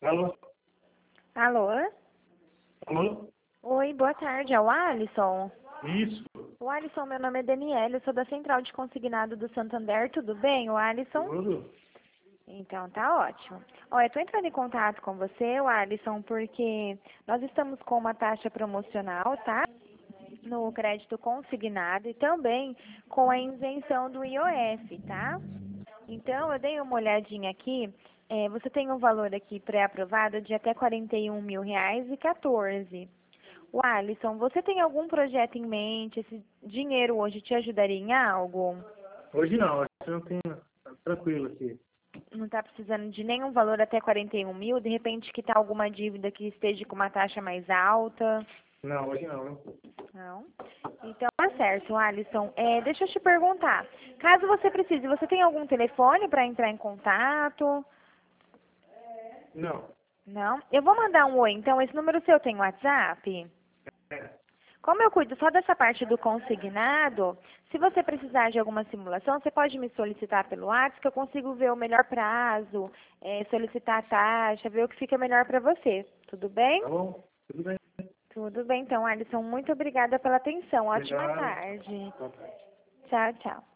Alô? Alô? Alô? Oi, boa tarde, é o Alisson? Isso. O Alisson, meu nome é Daniela, eu sou da Central de Consignado do Santander, tudo bem, o Alisson? Tudo? Então, tá ótimo. Olha, eu tô entrando em contato com você, o Alisson, porque nós estamos com uma taxa promocional, tá? No crédito consignado e também com a isenção do IOF, tá? Então, eu dei uma olhadinha aqui, você tem um valor aqui pré-aprovado de até R$ 41.014. O Alisson, você tem algum projeto em mente? Esse dinheiro hoje te ajudaria em algo? Hoje não, acho que eu tenho. Tá tranquilo aqui. Não está precisando de nenhum valor até 41 mil? De repente que está alguma dívida que esteja com uma taxa mais alta? Não, hoje não, né? Não? Então tá certo, Alisson. Deixa eu te perguntar. Caso você precise, você tem algum telefone para entrar em contato? Não. Não? Eu vou mandar um oi. Então, esse número seu tem WhatsApp? É. Como eu cuido só dessa parte do consignado, se você precisar de alguma simulação, você pode me solicitar pelo WhatsApp, que eu consigo ver o melhor prazo, solicitar a taxa, ver o que fica melhor para você. Tudo bem? Tá bom? Tudo bem. Tudo bem, então, Alisson. Muito obrigada pela atenção. Ótima Obrigado. tarde. Boa tarde. Tchau, tchau.